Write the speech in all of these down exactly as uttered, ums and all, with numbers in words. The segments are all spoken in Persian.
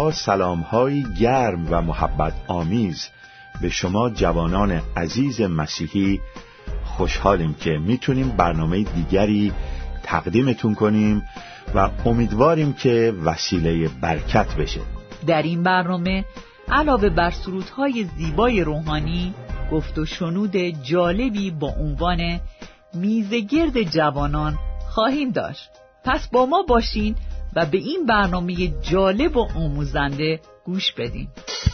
با سلام‌های گرم و محبت آمیز به شما جوانان عزیز مسیحی خوشحالیم که میتونیم برنامه دیگری تقدیمتون کنیم و امیدواریم که وسیله برکت بشه. در این برنامه علاوه بر سرودهای زیبای روحانی، گفت و شنود جالبی با عنوان میزگرد جوانان خواهیم داشت. پس با ما باشین و به این برنامه جالب و آموزنده گوش بدین.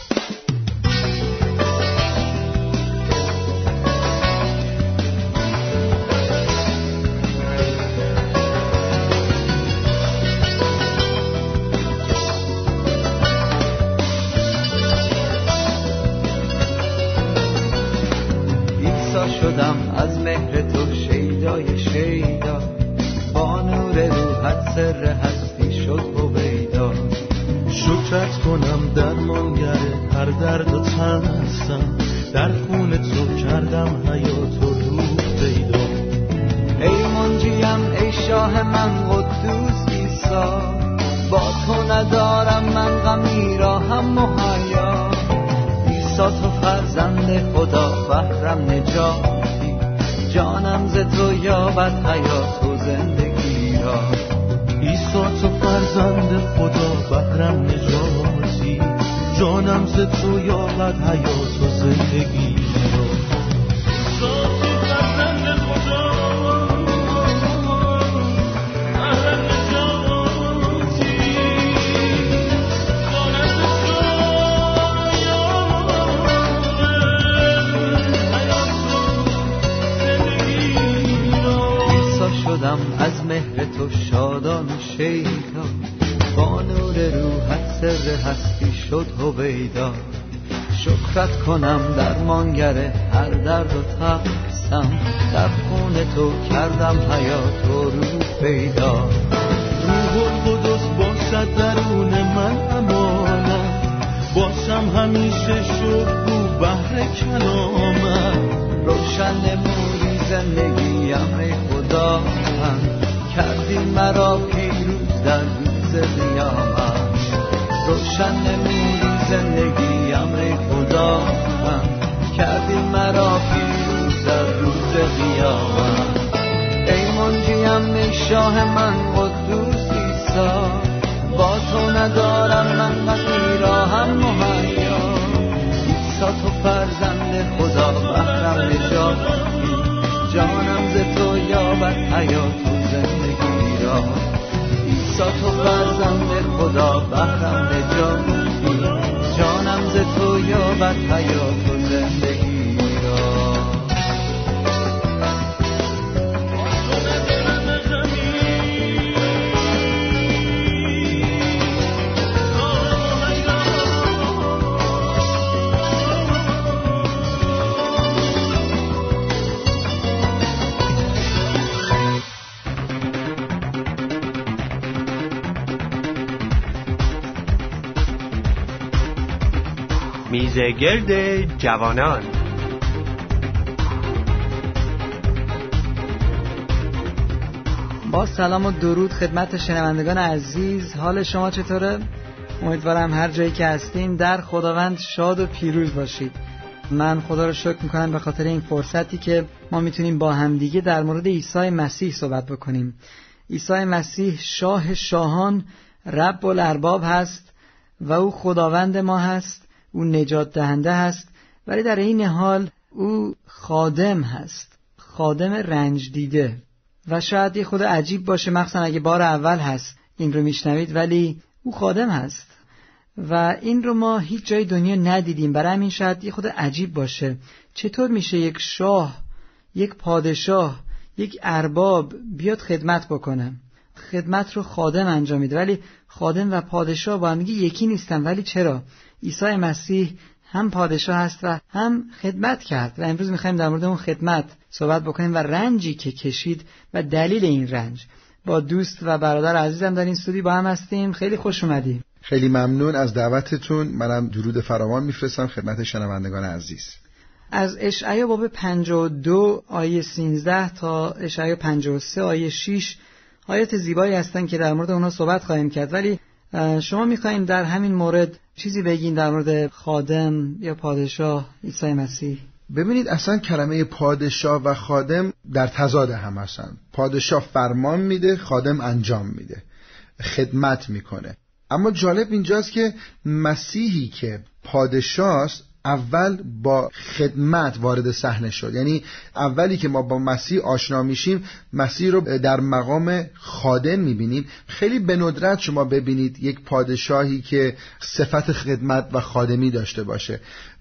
شدم از مهر تو شیدای شیدا، با نور روحت سر هستی شد هویدا. شکرت کنم درمانگر هر درد و ترسم، در خون تو کردم حیات و روح پیدا. ای منجیم ای شاه من قدوس عیسی، با تو ندارم من غمی را هم مهیا. عیسی تو فرزند خدا بهرم نجاتی، جانم ز تو یابد حیات و زندگی را. عیسی تو فرزند خدا بهرم نجاتی، جانم ز تو یابد حیات و زندگی را. عیسی تو فرزند خدا از مهر تو شادان و شیدا، با نور روحت سر هستی شد هویدا. شکرت کنم درمانگر هر درد و ترسم، در خون تو کردم حیات و روح پیدا. روح القدس باشد درون من امانت، باشم همیشه شکر بهر کلامت. روشن نموری زندگیم ای خدا، کردی مرا پیروز در روز قیامت. روشن نموری زندگیم ای خدا، کردی مرا پیروز در روز قیامت. ای منجیم ای شاه من قدوس عیسی، با تو ندارم من غمی را هم مهیا. عیسی تو فرزند خدا بهرم نجاتی، جانم ز تو یابد حیات و زندگی را. عیسی تو فرزند خدا بهرم نجاتی، جانم ز تو یابد حیات و زندگی را. میزگرد جوانان. با سلام و درود خدمت شنوندگان عزیز، حال شما چطوره؟ امیدوارم هر جایی که هستین در خداوند شاد و پیروز باشید. من خدا رو شکر میکنم به خاطر این فرصتی که ما میتونیم با همدیگه در مورد عیسی مسیح صحبت بکنیم. عیسی مسیح شاه شاهان، رب الارباب هست و او خداوند ما هست، او نجات دهنده هست، ولی در این حال او خادم هست، خادم رنج دیده. و شاید یه خود عجیب باشه، مخصوصا اگه بار اول هست این رو میشنوید، ولی او خادم هست و این رو ما هیچ جای دنیا ندیدیم. برای همین شاید یه خود عجیب باشه چطور میشه یک شاه، یک پادشاه، یک ارباب بیاد خدمت بکنه، خدمت رو خادم انجام میده. ولی خادم و پادشاه با هم یکی نیستن. ولی چرا؟ عیسی مسیح هم پادشاه هست و هم خدمت کرد و امروز میخوایم در مورد اون خدمت صحبت بکنیم و رنجی که کشید و دلیل این رنج. با دوست و برادر عزیزم در این استودیو با هم هستیم. خیلی خوش اومدیم. خیلی ممنون از دعوتتون. منم درود فراوان میفرستم خدمت شنوندگان عزیز. از اشعیا باب پنجاه و دو آیه سیزده تا اشعیا پنجاه و سه آیه شش آیات زیبایی هستن که در مورد اونها صحبت خواهیم کرد. ولی شما میخواین در همین مورد چیزی بگین در مورد خادم یا پادشاه عیسی مسیح؟ ببینید اصلا کلمه پادشاه و خادم در تضاد هم هستن. پادشاه فرمان میده، خادم انجام میده، خدمت میکنه. اما جالب اینجاست که مسیحی که پادشاه است اول با خدمت وارد صحنه شد. یعنی اولی که ما با مسیح آشنا میشیم مسیح رو در مقام خادم میبینیم. خیلی به ندرت شما ببینید یک پادشاهی که صفت خدمت و خادمی داشته باشه.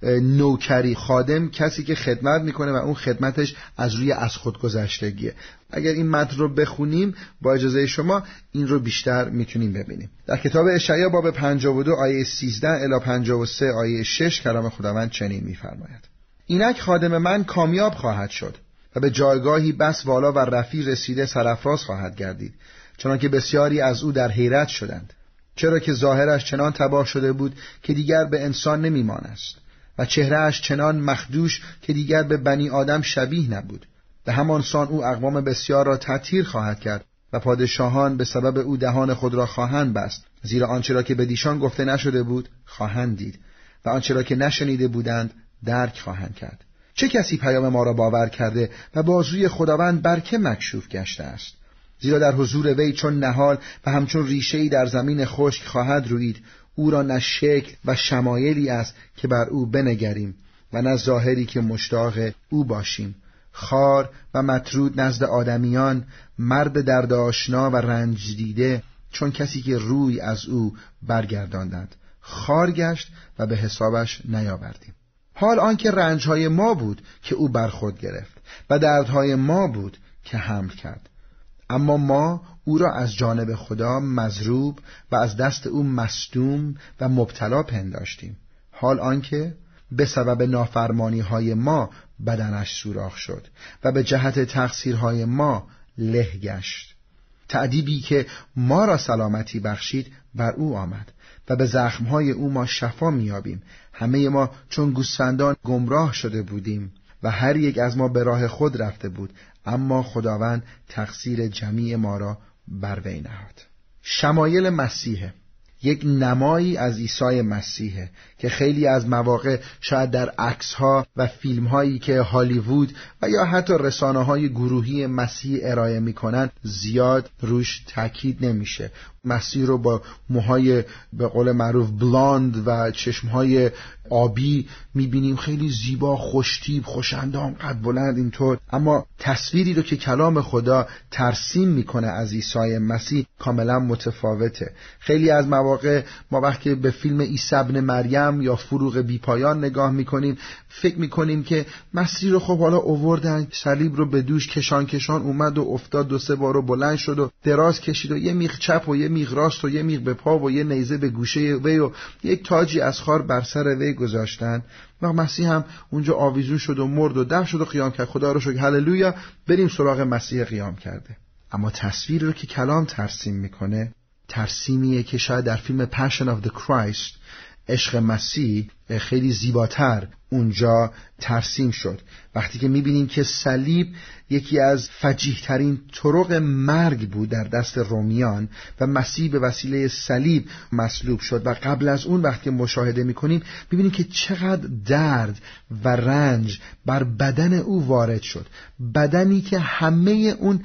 نوکری، خادم کسی که خدمت میکنه و اون خدمتش از روی از خودگذشتگیه. اگر این متن رو بخونیم با اجازه شما این رو بیشتر میتونیم ببینیم. در کتاب اشعیا باب پنجاه و دو آیه سیزده الی پنجاه و سه آیه شش کلام خداوند چنین میفرماید: اینک خادم من کامیاب خواهد شد و به جایگاهی بس والا و رفیع رسیده سرافراز خواهد گردید، چنانکه بسیاری از او در حیرت شدند. چرا که ظاهرش چنان تباه شده بود که دیگر به انسان نمیمانست و چهرهش چنان مخدوش که دیگر به بنی آدم شبیه نبود. به همان سان او اقوام بسیار را تطهیر خواهد کرد و پادشاهان به سبب او دهان خود را خواهند بست، زیرا آنچه را که به دیشان گفته نشده بود خواهند دید و آنچه را که نشنیده بودند درک خواهند کرد. چه کسی پیام ما را باور کرده و بازوی خداوند بر که مکشوف گشته است؟ زیرا در حضور وی چون نهال و همچون ریشه‌ای در زمین خشک خواهد روید. او را نه شکل و شمایلی است که بر او بنگریم و نه ظاهری که مشتاق او باشیم. خار و مطرود نزد آدمیان، مرد درد آشنا و رنج دیده، چون کسی که روی از او برگرداندند. خار گشت و به حسابش نیاوردیم. حال آنکه رنجهای ما بود که او بر خود گرفت و دردهای ما بود که حمل کرد. اما ما او را از جانب خدا مضروب و از دست او مصدوم و مبتلا پنداشتیم. حال آنکه به سبب نافرمانی های ما بدنش سوراخ شد و به جهت تقصیرهای ما له گشت. تأدیبی که ما را سلامتی بخشید بر او آمد و به زخمهای او ما شفا میابیم. همه ما چون گوسفندان گمراه شده بودیم و هر یک از ما به راه خود رفته بود، اما خداوند تقصیر جمیع ما را بر وی نهاد. شمایل مسیح یک نمایی از عیسی مسیحه که خیلی از مواقع شاید در عکس‌ها و فیلم‌هایی که هالیوود و یا حتی رسانه‌های گروهی مسیح ارائه می‌کنن زیاد روش تاکید نمیشه. مسیح رو با موهای به قول معروف بلاند و چشم‌های آبی می‌بینیم، خیلی زیبا، خوشتیپ، خوش‌اندام، قد بلند اینطور. اما تصویری رو که کلام خدا ترسیم می‌کنه از عیسی مسیح کاملا متفاوته. خیلی از مواقع ما وقتی به فیلم عیسی ابن مریم یا فروغ بی پایان نگاه میکنیم فکر میکنیم که مسیح رو خب حالا اووردن، صلیب رو به دوش کشان کشان اومد و افتاد، دو سه بار و بلند شد و دراز کشید و یه میخ چپ و یه میخ راست و یه میخ به پا و یه نیزه به گوشه وی و یک تاجی از خار بر سر وی گذاشتن و مسیح هم اونجا آویزون شد و مرد و دفن شد و قیام کرد. خدا رو شکر، هللویا، بریم سراغ مسیح قیام کرده. اما تصویری رو که کلام ترسیم میکنه ترسیمیه که شاید در فیلم Passion of the Christ، عشق مسیح، خیلی زیباتر اونجا ترسیم شد. وقتی که میبینیم که صلیب یکی از فجیح ترین طرق مرگ بود در دست رومیان و مسیح به وسیله صلیب مصلوب شد، و قبل از اون وقتی مشاهده میکنیم میبینیم که چقدر درد و رنج بر بدن او وارد شد، بدنی که همه اون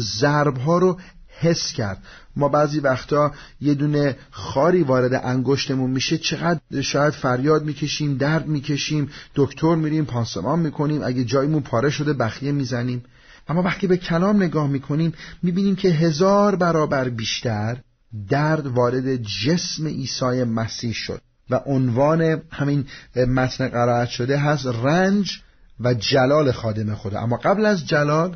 ضربها رو حس کرد. ما بعضی وقتا یه دونه خاری وارد انگشتمون میشه چقدر شاید فریاد میکشیم، درد میکشیم، دکتر میریم، پانسمان میکنیم، اگه جایمون پاره شده بخیه میزنیم. اما وقتی به کلام نگاه میکنیم میبینیم که هزار برابر بیشتر درد وارد جسم عیسی مسیح شد و عنوان همین متن قرائت شده هست رنج و جلال خادم خدا. اما قبل از جلال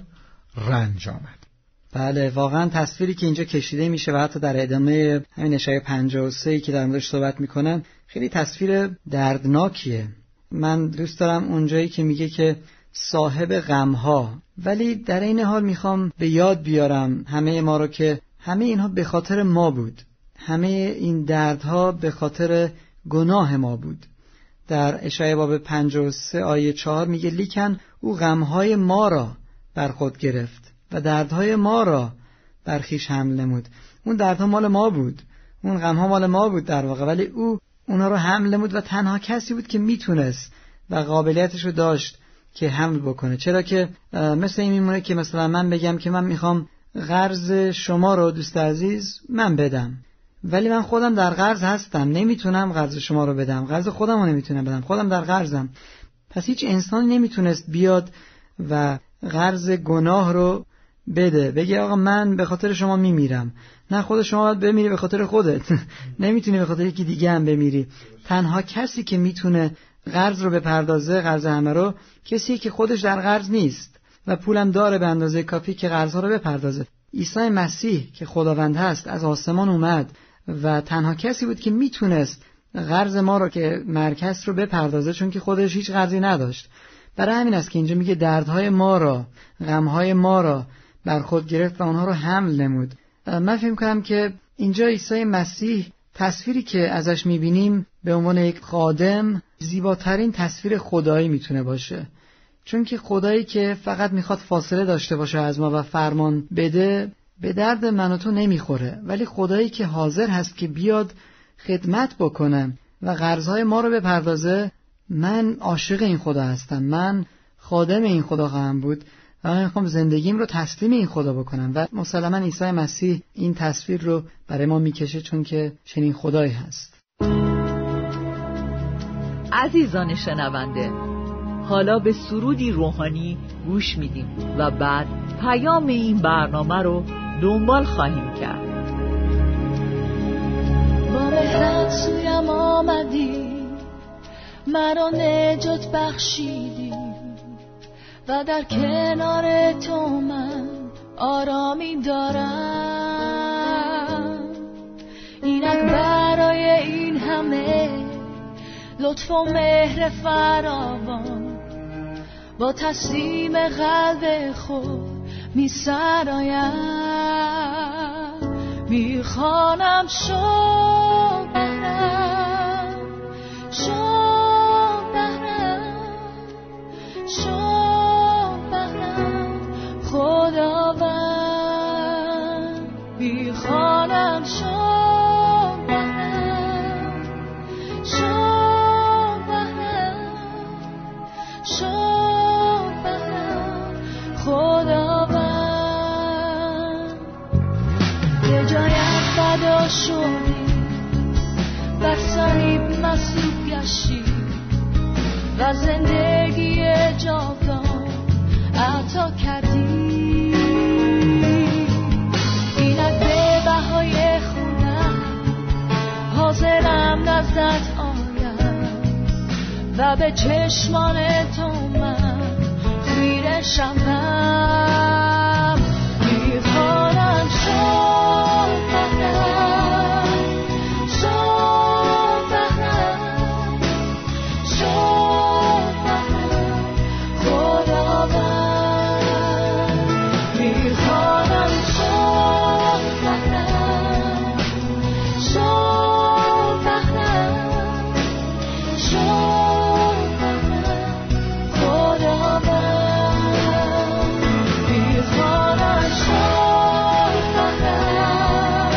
رنج آمد. بله، واقعا تصویری که اینجا کشیده میشه و حتی در ادامه همین اشعیا پنجاه و سه که در موردش صحبت میکنن خیلی تصویر دردناکیه. من دوست دارم اونجایی که میگه که صاحب غمها، ولی در این حال میخوام به یاد بیارم همه ما رو که همه اینها به خاطر ما بود، همه این دردها به خاطر گناه ما بود. در اشعیا باب پنجاه و سه آیه چهار میگه لیکن او غمهای ما را بر خود گرفت و دردهای ما را بر خویش حمل نمود. اون دردها مال ما بود، اون غم ها مال ما بود در واقع، ولی او اونا رو حمل نمود و تنها کسی بود که میتونست و قابلیتش رو داشت که حمل بکنه. چرا که مثل این میمونه که مثلا من بگم که من میخوام قرض شما رو دوست عزیز من بدم، ولی من خودم در قرض هستم، نمیتونم قرض شما رو بدم، قرض خودم رو نمیتونم بدم، خودم در قرضم. پس هیچ انسانی نمیتونست بیاد و قرض گناه رو بده، بگه آقا من به خاطر شما میمیرم. نه، خود شما باید بمیری به خاطر خودت. نمیتونی به خاطر یکی دیگه هم بمیری. تنها کسی که میتونه قرض رو بپردازه، قرض همه رو، کسی که خودش در قرض نیست و پولم داره به اندازه کافی که قرض ها رو بپردازه. عیسی مسیح که خداوند هست از آسمان اومد و تنها کسی بود که میتونست قرض ما رو که مرکز رو بپردازه، چون که خودش هیچ قرضی نداشت. برای همین است که اینجا میگه دردهای ما را، غمهای ما را بر خود گرفت و اونها رو حمل نمود. من فکر می‌کنم که اینجا عیسی مسیح تصویری که ازش می‌بینیم به عنوان یک خادم زیباترین تصویر خدایی میتونه باشه، چون که خدایی که فقط میخواد فاصله داشته باشه از ما و فرمان بده به درد من و تو نمیخوره، ولی خدایی که حاضر هست که بیاد خدمت بکنه و قرضهای ما رو بپردازه. من عاشق این خدا هستم، من خادم این خدا خواهم بود و من میخوام زندگیم رو تسلیم این خدا بکنم و مسلماً عیسی مسیح این تصویر رو برای ما میکشه، چون که چنین خدایی هست. عزیزان شنونده، حالا به سرودی روحانی گوش میدیم و بعد پیام این برنامه رو دنبال خواهیم کرد. با مهرت سویم آمدی، مرا نجات بخشیدی و در کنار تو من آرامی دارم. اینک برای این همه لطف و مهر فراوان با تسلیم قلب خود می سرایم. می خوانم شد بهرم، شد بهرم، شد بهرم خداوند. می خوانم شد بهرم، شد بهرم، شد بهرم خداوند. به جایت فدا شدی، بر صلیب مصلوب گشتی و زندگی جاودان عطا کردی. اینک به بهای خونم حاضرم نزدت آیم و به چشمان تو من خیره شوم. میخوانم شد بهرم، شد بهرم، شد بهرم خداوند. میخوانم شد بهرم، شد بهرم، شد بهرم خداوند. میخوانم شد بهرم،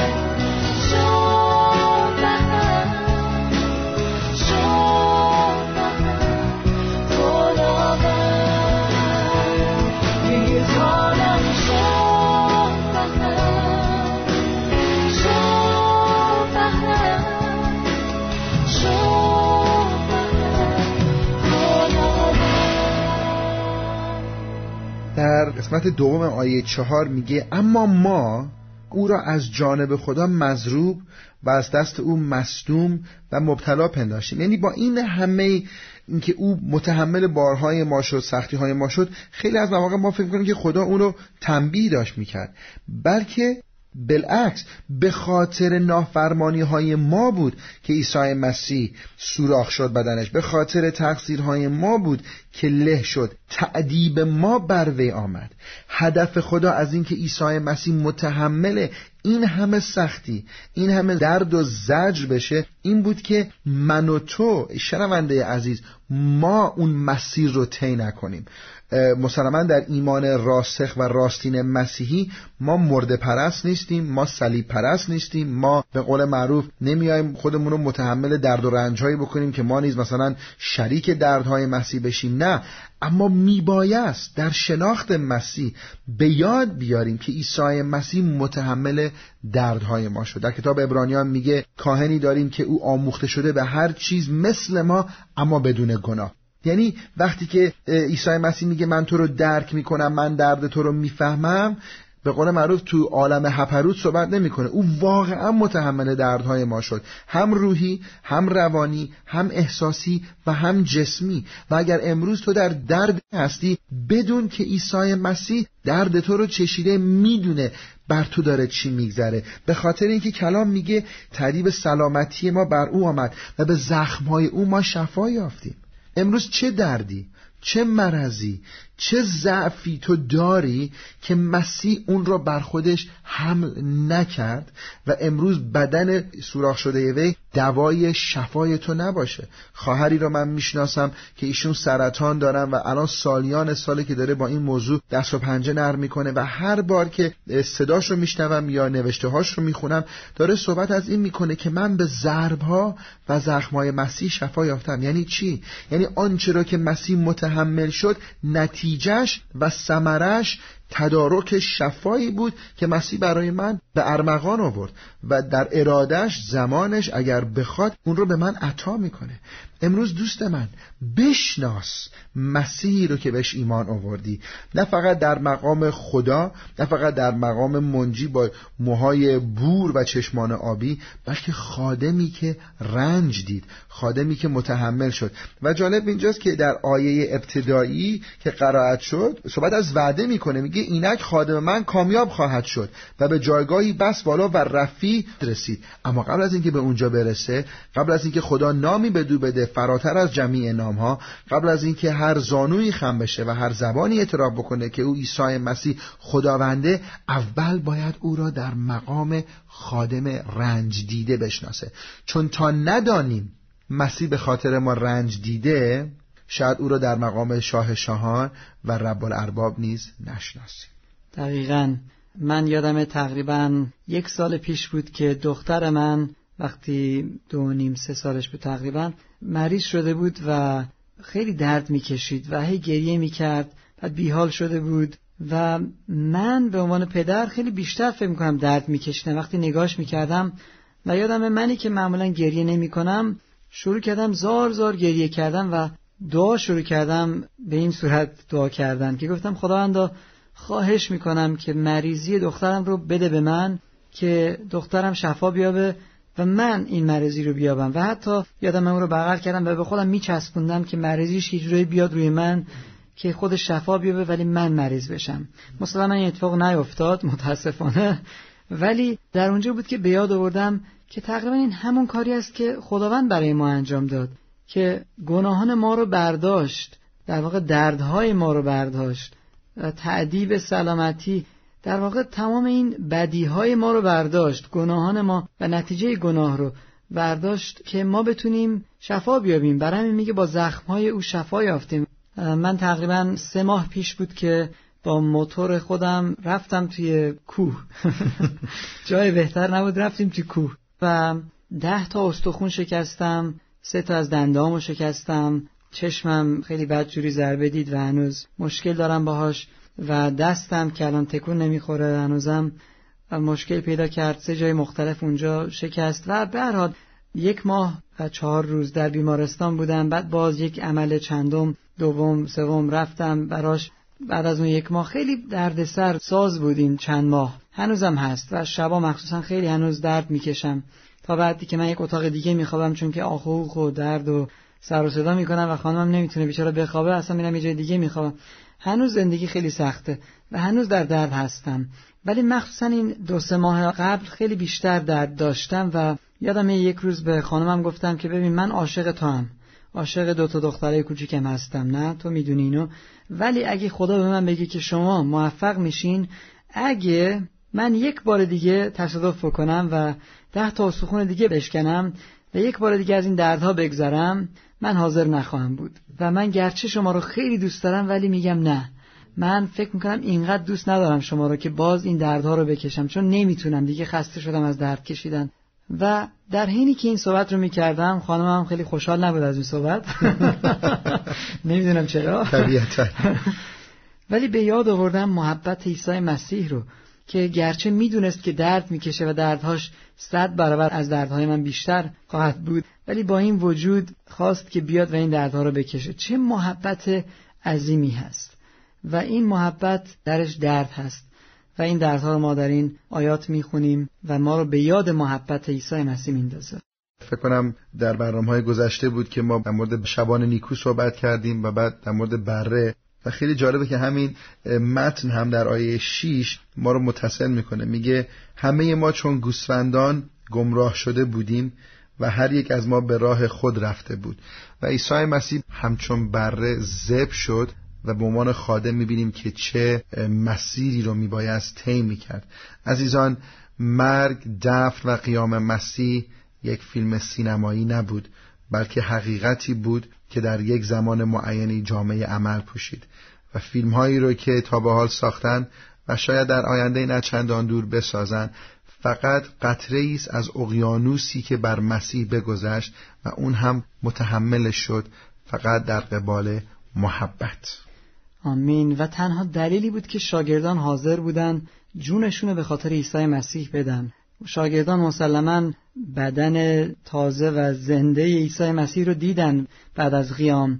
شد بهرم، شد بهرم خداوند. میخوانم شد بهرم، شد بهرم، شد بهرم خداوند. در قسمت دوم آیه چهار میگه اما ما او را از جانب خدا مضروب و از دست او مصدوم و مبتلا پنداشتیم. یعنی با این همه اینکه او متحمل بارهای ما شد، سختی‌های ما شد، خیلی از مواقع ما فکر می‌کنیم که خدا اون رو تنبیه داشت میکرد، بلکه بالعکس به خاطر نافرمانی های ما بود که عیسی مسیح سوراخ شد بدنش، به خاطر تقصیرهای ما بود که له شد، تأدیب ما بر وی آمد. هدف خدا از این که عیسی مسیح متحمل این همه سختی، این همه درد و زجر بشه، این بود که من و تو شنونده عزیز ما اون مسیر رو طی نکنیم. مسلماً در ایمان راسخ و راستین مسیحی ما مرده پرست نیستیم، ما صلیب پرست نیستیم، ما به قول معروف نمیایم خودمون رو متحمل درد و رنج‌هایی بکنیم که ما نیز مثلا شریک دردهای مسیح بشیم. نه، اما میبایست در شناخت مسیح به یاد بیاریم که عیسی مسیح متحمل دردهای ما شد. در کتاب عبرانیان میگه کاهنی داریم که او آموخته شده به هر چیز مثل ما اما بدون گناه. یعنی وقتی که عیسی مسیح میگه من تو رو درک میکنم، من درد تو رو میفهمم، به قول معروف تو عالم هپروت صحبت نمیکنه. او واقعا متحمل دردهای ما شد، هم روحی، هم روانی، هم احساسی و هم جسمی. و اگر امروز تو در درد هستی، بدون که عیسی مسیح درد تو رو چشیده، میدونه بر تو داره چی میگذره، به خاطر اینکه کلام میگه طبیب سلامتی ما بر او آمد و به زخمهای او ما شفا یافتیم. امروز چه دردی، چه مرضی، چه ضعفی تو داری که مسیح اون رو بر خودش حمل نکرد و امروز بدن سوراخ شده وی دوای شفای تو نباشه؟ خواهری رو من میشناسم که ایشون سرطان دارن و الان سالیان ساله که داره با این موضوع دست و پنجه نرم میکنه و هر بار که صداش رو میشنوم یا نوشته هاش رو میخونم داره صحبت از این میکنه که من به ضربها و زخمهای مسیح شفا یافتم. یعنی چی؟ یعنی آنچه را که مسیح متحمل شد نتیجهش و ثمرش تدارک شفایی بود که مسیح برای من به ارمغان آورد و در ارادش زمانش اگر بخواد اون رو به من عطا میکنه. امروز دوست من بشناس مسیحی رو که بهش ایمان آوردی، نه فقط در مقام خدا، نه فقط در مقام منجی با موهای بور و چشمان آبی، بلکه خادمی که رنج دید، خادمی که متحمل شد. و جالب اینجاست که در آیه ابتدایی که قرائت شد صحبت از وعده میکنه، میگه اینک خادم من کامیاب خواهد شد و به جایگاهی بس بالا و رفیع رسید. اما قبل از اینکه به اونجا برسه، قبل از اینکه خدا نامی بدو بده فراتر از جمیع نامها، قبل از اینکه هر زانویی خم بشه و هر زبانی اعتراف بکنه که او عیسی مسیح خداونده، اول باید او را در مقام خادم رنج دیده بشناسه. چون تا ندانیم مسیح به خاطر ما رنج دیده، شاید او را در مقام شاه شاهان و رب الارباب نیز نشناسیم. دقیقاً. من یادم تقریباً یک سال پیش بود که دختر من وقتی دو نیم سه سالش بود تقریباً مریض شده بود و خیلی درد میکشید و هی گریه میکرد و بیحال شده بود و من به عنوان پدر خیلی بیشتر فکر میکنم درد میکشیدم وقتی نگاش میکردم. و یادم منی که معمولاً گریه نمیکنم شروع کردم زار زار گریه کردم و دعا شروع کردم به این صورت دعا کردن که گفتم خداوندا خواهش میکنم که مریضی دخترم رو بده به من که دخترم شفا بیابه و من این مریضی رو بیابم. و حتی یادم من اون رو بغل کردم و به خودم میچسبوندم که مریضیش یه جوری بیاد روی من که خود شفا بیابه ولی من مریض بشم. مثلا این اتفاق نیفتاد متاسفانه، ولی در اونجا بود که به یاد آوردم که تقریبا این همون کاری است که خداوند برای ما انجام داد، که گناهان ما رو برداشت، در واقع دردهای ما رو برداشت، تأدیب سلامتی، در واقع تمام این بدیهای ما رو برداشت، گناهان ما و نتیجه گناه رو برداشت که ما بتونیم شفا بیابیم. برای همین میگه با زخمهای او شفا یافتیم. من تقریبا سه ماه پیش بود که با موتور خودم رفتم توی کوه جای بهتر نبود، رفتیم توی کوه و ده تا استخون شکستم، سه تا از دنده‌هامو شکستم، چشمم خیلی بدجوری ضربه دید و هنوز مشکل دارم باهاش و دستم که الان تکون نمیخوره هنوزم مشکل پیدا کرد، سه جای مختلف اونجا شکست و به هر حال یک ماه و چهار روز در بیمارستان بودم. بعد باز یک عمل چندم دوم سوم رفتم براش. بعد از اون یک ماه خیلی دردسر ساز بودیم، چند ماه هنوزم هست و شبا مخصوصا خیلی هنوز درد میکشم تا بعدی که من یک اتاق دیگه میخوابم چون که آخ و اوخ و درد و سر و صدا میکنم و خانمم نمیتونه بیچاره بخوابه، اصلا میرم یه جای دیگه میخوابم. هنوز زندگی خیلی سخته و هنوز در درد هستم، ولی مخصوصا این دو سه ماه قبل خیلی بیشتر درد داشتم و یادم یک روز به خانمم گفتم که ببین من عاشق تو هم، عاشق دو تا دخترای کوچیکم هستم، نه تو میدونی اینو، ولی اگه خدا به من بگه که شما موفق میشین، اگه من یک بار دیگه تصادف بکنم و ده تا استخوان دیگه بشکنم و یک بار دیگه از این دردها بگذرم، من حاضر نخواهم بود. و من گرچه شما رو خیلی دوست دارم ولی میگم نه، من فکر میکنم اینقدر دوست ندارم شما رو که باز این دردها رو بکشم، چون نمیتونم دیگه، خسته شدم از درد کشیدن. و در حینی که این صحبت رو میکردم خانمم خیلی خوشحال نبود از این صحبت نمیدونم چرا طبیعتا ولی به یاد آوردم محبت عیسی مسیح رو که گرچه میدونست که درد میکشه و دردهاش صد برابر از دردهای من بیشتر خواهد بود، ولی با این وجود خواست که بیاد و این دردها رو بکشه. چه محبت عظیمی هست و این محبت درش درد هست و این دردها رو ما در این آیات میخونیم و ما رو به یاد محبت عیسی مسیح میندازه. فکر کنم در برنامه‌های گذشته بود که ما در مورد شبان نیکو صحبت کردیم و بعد در مورد بره و خیلی جالبه که همین متن هم در آیه شش ما رو متصل میکنه. میگه همه ما چون گوسفندان گمراه شده بودیم و هر یک از ما به راه خود رفته بود و عیسی مسیح همچون بره ذبح شد و به عنوان خادم میبینیم که چه مسیری رو میبایست طی میکرد. عزیزان، مرگ، دفن و قیام مسیح یک فیلم سینمایی نبود، بلکه حقیقتی بود که در یک زمان معینی جامعه عمل پوشید و فیلم هایی رو که تا به حال ساختن و شاید در آینده نه چندان دور بسازن فقط قطره‌ای است از اقیانوسی که بر مسیح بگذشت و اون هم متحمل شد فقط در قبال محبت. آمین. و تنها دلیلی بود که شاگردان حاضر بودن جونشون رو به خاطر عیسی مسیح بدن. شاگردان مسلماً بدن تازه و زنده عیسی مسیح رو دیدن بعد از قیام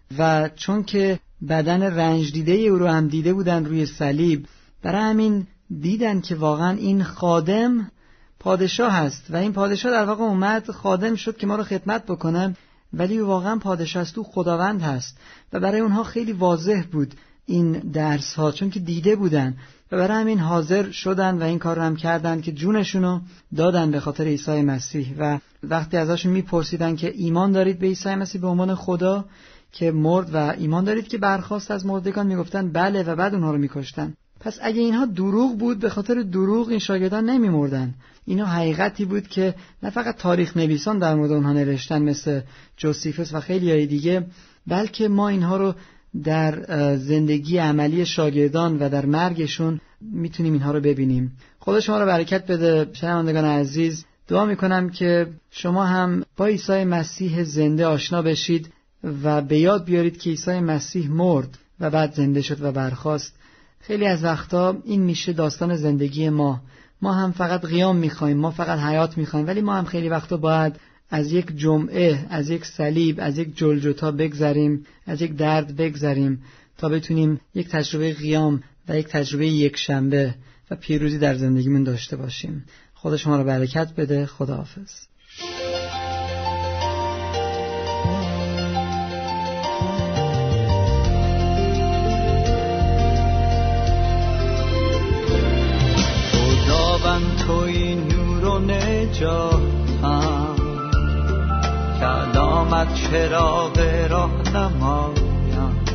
و چون که بدن رنج دیده او رو هم دیده بودن روی صلیب، برای همین دیدن که واقعا این خادم پادشاه هست و این پادشاه در واقع اومد خادم شد که ما رو خدمت بکنه، ولی او واقعا پادشاه است، او خداوند هست. و برای اونها خیلی واضح بود این درس ها، چون که دیده بودن و برای همین حاضر شدن و این کار رو هم کردن که جونشونو دادن به خاطر عیسی مسیح. و وقتی ازشون میپرسیدن که ایمان دارید به عیسی مسیح به عنوان خدا که مرد و ایمان دارید که برخاست از مردگان، میگفتن بله و بعد اونها رو میکشتن. پس اگه اینها دروغ بود، به خاطر دروغ این شاگردان نمیمردن. اینا حقیقتی بود که نه فقط تاریخ نویسان در مورد اونها نوشتن مثل جوزیفوس و خیلی های دیگه، بلکه ما اینها رو در زندگی عملی شاگردان و در مرگشون میتونیم اینها رو ببینیم. خدا شما رو برکت بده. شنوندگان عزیز، دعا میکنم که شما هم با عیسی مسیح زنده آشنا بشید و به یاد بیارید که عیسی مسیح مرد و بعد زنده شد و برخاست. خیلی از وقتا این میشه داستان زندگی ما. ما هم فقط قیام میخوایم، ما فقط حیات میخوایم، ولی ما هم خیلی وقتا باید از یک جمعه، از یک صلیب، از یک جلجتا بگذریم، از یک درد بگذریم تا بتونیم یک تجربه قیام و یک تجربه یک شنبه و پیروزی در زندگیمون داشته باشیم. خدا شما رو برکت بده. خداحافظ. خداوند توی نور و نجاتم، کلامت چراغ راهنمایم،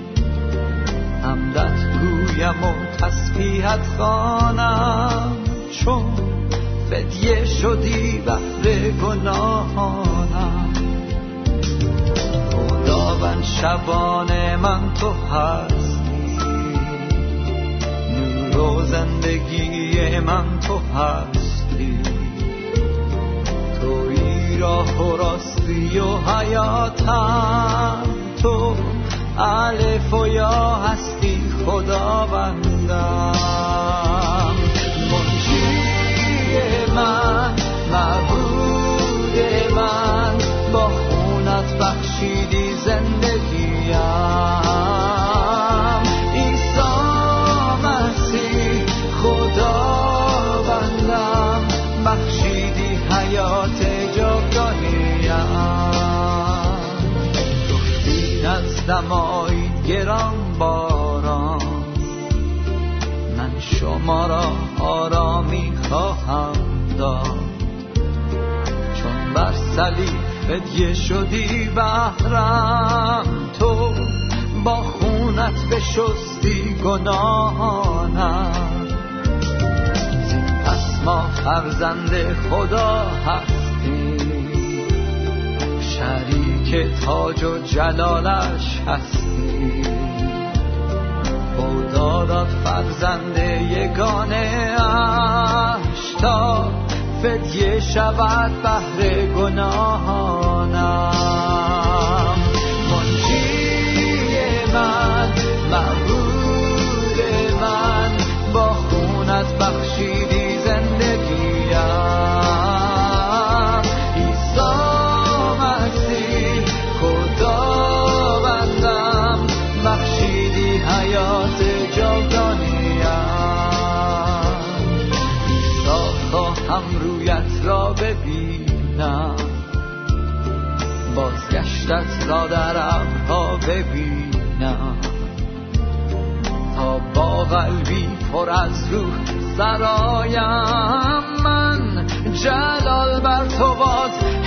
حمدت گویم و تسبیحت خوانم، چون فدیه شدی بهر گناهانم. خداوند شبان من تو هستی، نور و زندگی من تو هستی، توی راه و راستی و حیاتم، تو الف و یا هستی خداوندم. منجی من، معبود من، با خونت بخشیدی زندگیم. عیسی مسیح خداوندم، بخشیدی حیات جاودانیم. گفتی نزدم آیید گران باران، من شما را آرامی خواهم داد، چون بر صلیب فدیه شدی بهرم، تو با خونت بشستی گناهانم. ما فرزند خدا هستیم، شریک تاج و جلالش هستیم. خدا داد فرزند یگانه اش تا فدیه شود بهر گناهانم. منجی من، معبود من، با خونت بخشیدی زندگیم. عیسی مسیح خداوندم، بخشیدی حیات جاودانیم. عیسی خواهم رویت را ببینم، بازگشتت را در ابرها ببینم، تا با قلبی پر از روح سرایم. من جلال بر تو باد